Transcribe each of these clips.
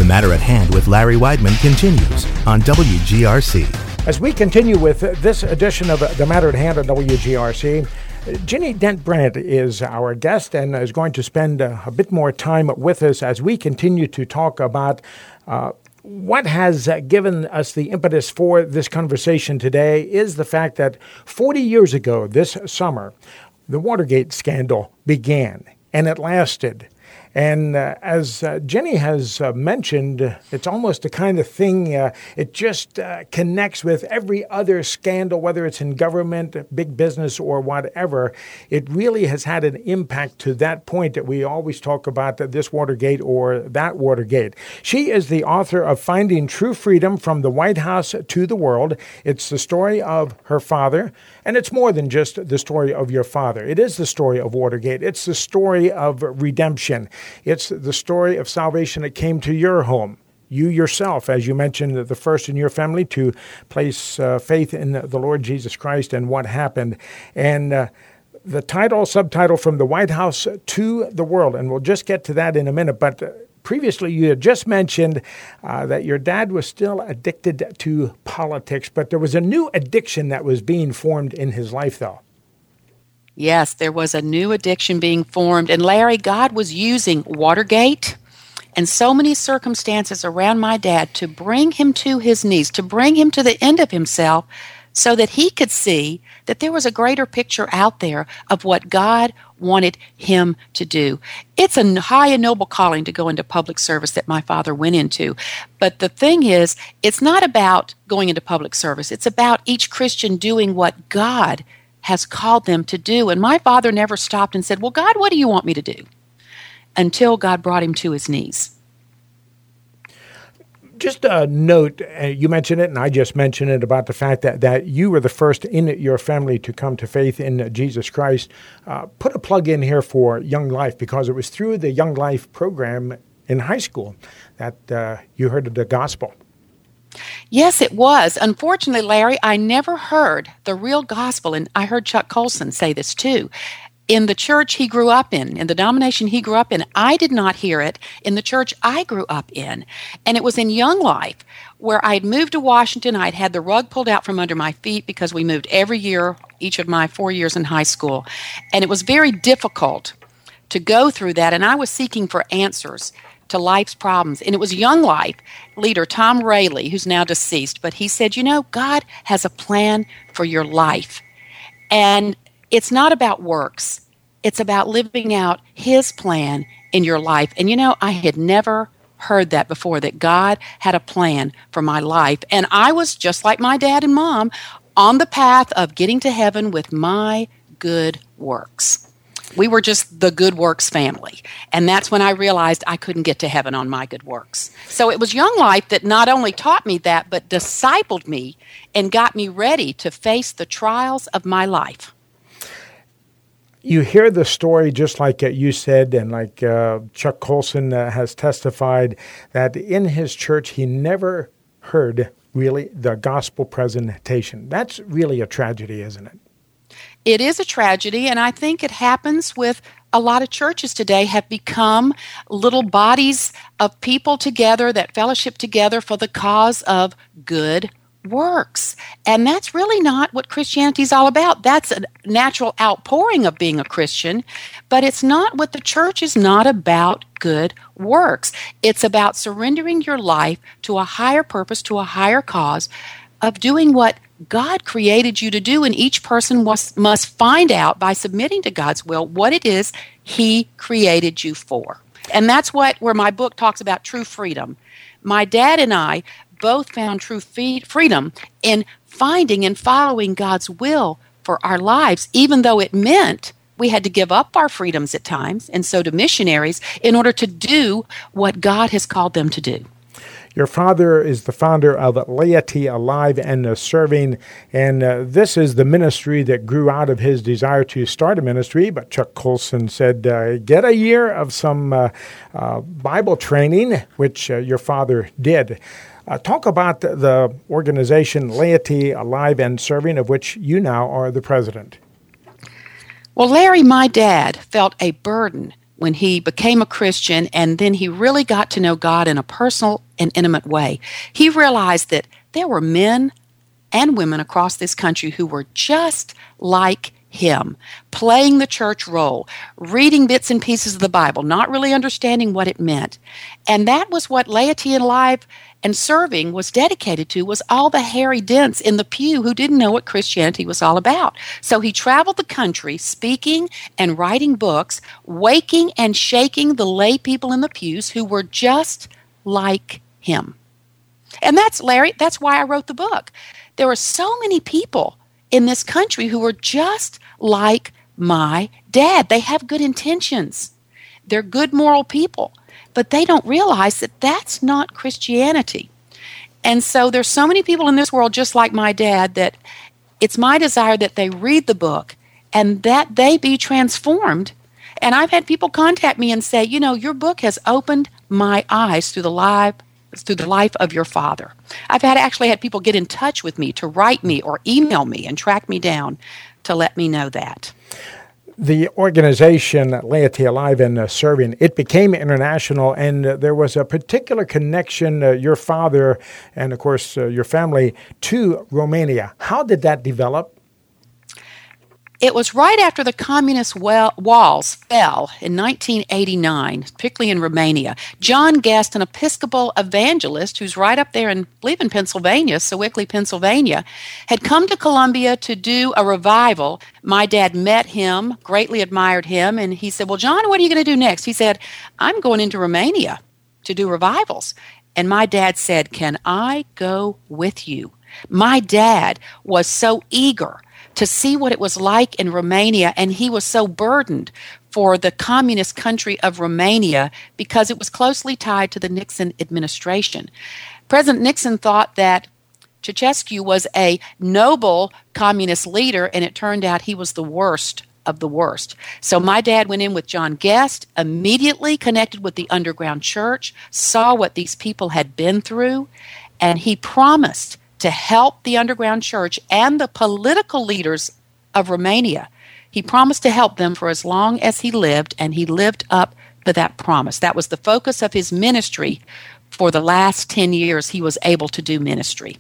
Matter at Hand with Larry Weidman continues on WGRC. As we continue with this edition of The Matter at Hand on WGRC, Ginny Dent Brandt is our guest and is going to spend a bit more time with us as we continue to talk about what has given us the impetus for this conversation today is the fact that 40 years ago this summer, the Watergate scandal began, and it lasted. And as Jenny has mentioned, it's almost the kind of thing, it just connects with every other scandal, whether it's in government, big business, or whatever. It really has had an impact to that point that we always talk about this Watergate or that Watergate. She is the author of Finding True Freedom from the White House to the World. It's the story of her father, and it's more than just the story of your father. It is the story of Watergate. It's the story of redemption. It's the story of salvation that came to your home. You yourself, as you mentioned, the first in your family to place faith in the Lord Jesus Christ and what happened. And the subtitle, From the White House to the World, and we'll just get to that in a minute. But previously, you had just mentioned that your dad was still addicted to politics, but there was a new addiction that was being formed in his life, though. Yes, there was a new addiction being formed. And Larry, God was using Watergate and so many circumstances around my dad to bring him to his knees, to bring him to the end of himself so that he could see that there was a greater picture out there of what God wanted him to do. It's a high and noble calling to go into public service that my father went into. But the thing is, it's not about going into public service. It's about each Christian doing what God has called them to do. And my father never stopped and said, well, God, what do you want me to do? Until God brought him to his knees. Just a note, you mentioned it and I just mentioned it about the fact that you were the first in your family to come to faith in Jesus Christ. Put a plug in here for Young Life because it was through the Young Life program in high school that you heard of the gospel. Yes, it was. Unfortunately, Larry, I never heard the real gospel, and I heard Chuck Colson say this too. In the church he grew up in the denomination he grew up in, I did not hear it in the church I grew up in. And it was in Young Life where I had moved to Washington. I'd had the rug pulled out from under my feet because we moved every year, each of my 4 years in high school. And it was very difficult to go through that, and I was seeking for answers to life's problems. And it was Young Life leader Tom Rayleigh, who's now deceased, but he said, God has a plan for your life. And it's not about works. It's about living out his plan in your life. And I had never heard that before, that God had a plan for my life. And I was just like my dad and mom on the path of getting to heaven with my good works. We were just the good works family. And that's when I realized I couldn't get to heaven on my good works. So it was Young Life that not only taught me that, but discipled me and got me ready to face the trials of my life. You hear the story just like you said, and like Chuck Colson has testified, that in his church he never heard really the gospel presentation. That's really a tragedy, isn't it? It is a tragedy, and I think it happens with a lot of churches today have become little bodies of people together that fellowship together for the cause of good works. And that's really not what Christianity is all about. That's a natural outpouring of being a Christian, but it's not what the church is not about good works. It's about surrendering your life to a higher purpose, to a higher cause of doing what God created you to do, and each person must find out by submitting to God's will what it is he created you for. And that's where my book talks about true freedom. My dad and I both found true freedom in finding and following God's will for our lives, even though it meant we had to give up our freedoms at times, and so do missionaries, in order to do what God has called them to do. Your father is the founder of Laity Alive and Serving, and this is the ministry that grew out of his desire to start a ministry. But Chuck Colson said, get a year of some Bible training, which your father did. Talk about the organization Laity Alive and Serving, of which you now are the president. Well, Larry, my dad felt a burden when he became a Christian, and then he really got to know God in a personal and intimate way. He realized that there were men and women across this country who were just like him, playing the church role, reading bits and pieces of the Bible, not really understanding what it meant. And that was what Laity Alive and serving was dedicated to, was all the Harry Dents in the pew who didn't know what Christianity was all about. So he traveled the country speaking and writing books, waking and shaking the lay people in the pews who were just like him. And that's, Larry, that's why I wrote the book. There are so many people in this country who are just like my dad. They have good intentions. They're good moral people, but they don't realize that that's not Christianity. And so there's so many people in this world just like my dad that it's my desire that they read the book and that they be transformed. And I've had people contact me and say, you know, your book has opened my eyes through the life of your father. I've actually had people get in touch with me to write me or email me and track me down to let me know that. The organization Laity Alive and Serving, it became international, and there was a particular connection, your father and, of course, your family, to Romania. How did that develop? It was right after the communist walls fell in 1989, particularly in Romania. John Guest, an Episcopal evangelist who's right up there in, I believe in Pennsylvania, Sewickley, Pennsylvania, had come to Columbia to do a revival. My dad met him, greatly admired him, and he said, well, John, what are you going to do next? He said, I'm going into Romania to do revivals. And my dad said, can I go with you? My dad was so eager to see what it was like in Romania, and he was so burdened for the communist country of Romania because it was closely tied to the Nixon administration. President Nixon thought that Ceausescu was a noble communist leader, and it turned out he was the worst of the worst. So my dad went in with John Guest, immediately connected with the underground church, saw what these people had been through, and he promised to help the underground church and the political leaders of Romania. He promised to help them for as long as he lived, and he lived up to that promise. That was the focus of his ministry. For the last 10 years, he was able to do ministry.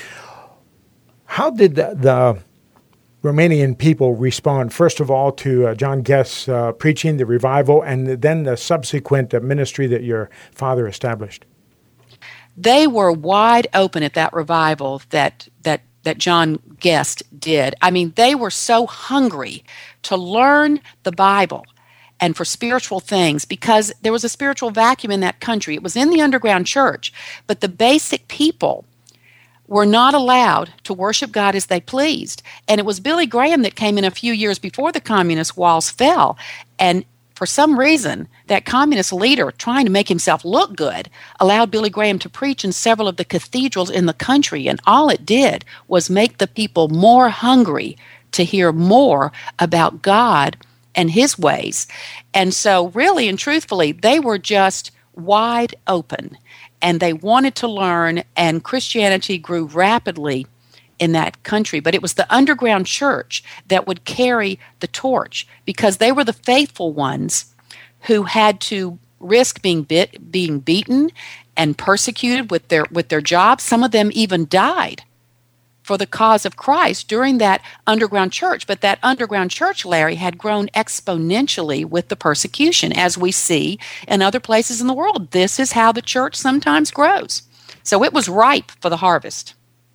How did the Romanian people respond, first of all, to John Guest's preaching, the revival, and then the subsequent ministry that your father established? They were wide open at that revival that John Guest did. I mean, they were so hungry to learn the Bible and for spiritual things because there was a spiritual vacuum in that country. It was in the underground church, but the basic people were not allowed to worship God as they pleased. And it was Billy Graham that came in a few years before the communist walls fell, and for some reason, that communist leader, trying to make himself look good, allowed Billy Graham to preach in several of the cathedrals in the country, and all it did was make the people more hungry to hear more about God and his ways. And so really and truthfully, they were just wide open, and they wanted to learn, and Christianity grew rapidly in that country. But it was the underground church that would carry the torch because they were the faithful ones who had to risk being beaten and persecuted with their jobs. Some of them even died for the cause of Christ during that underground church. But that underground church, Larry, had grown exponentially with the persecution, as we see in other places in the world. This is how the church sometimes grows. So it was ripe for the harvest.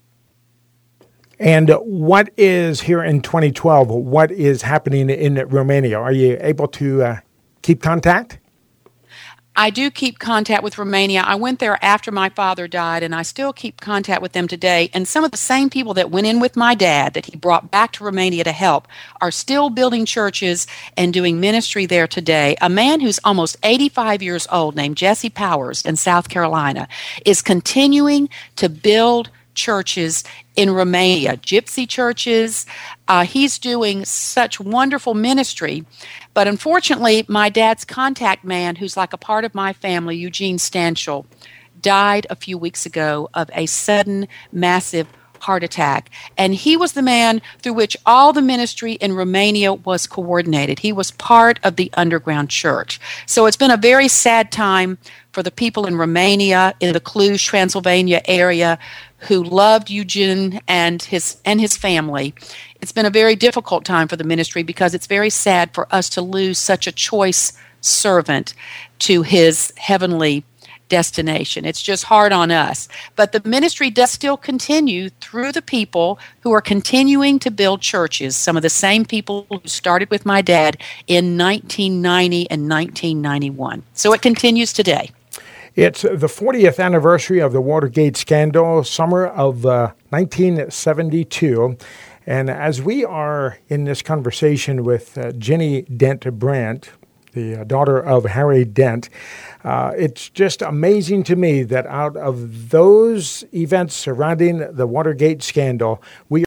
And what is here in 2012? What is happening in Romania? Are you able to keep contact? I do keep contact with Romania. I went there after my father died, and I still keep contact with them today. And some of the same people that went in with my dad that he brought back to Romania to help are still building churches and doing ministry there today. A man who's almost 85 years old named Jesse Powers in South Carolina is continuing to build churches in Romania, gypsy churches. He's doing such wonderful ministry. But unfortunately, my dad's contact man, who's like a part of my family, Eugene Stanchel, died a few weeks ago of a sudden, massive heart attack. And he was the man through which all the ministry in Romania was coordinated. He was part of the underground church. So it's been a very sad time for the people in Romania, in the Cluj, Transylvania area, who loved Eugene and his family. It's been a very difficult time for the ministry because it's very sad for us to lose such a choice servant to his heavenly destination. It's just hard on us. But the ministry does still continue through the people who are continuing to build churches, some of the same people who started with my dad in 1990 and 1991. So it continues today. It's the 40th anniversary of the Watergate scandal, summer of 1972. And as we are in this conversation with Jenny Dent Brandt, the daughter of Harry Dent, it's just amazing to me that out of those events surrounding the Watergate scandal, we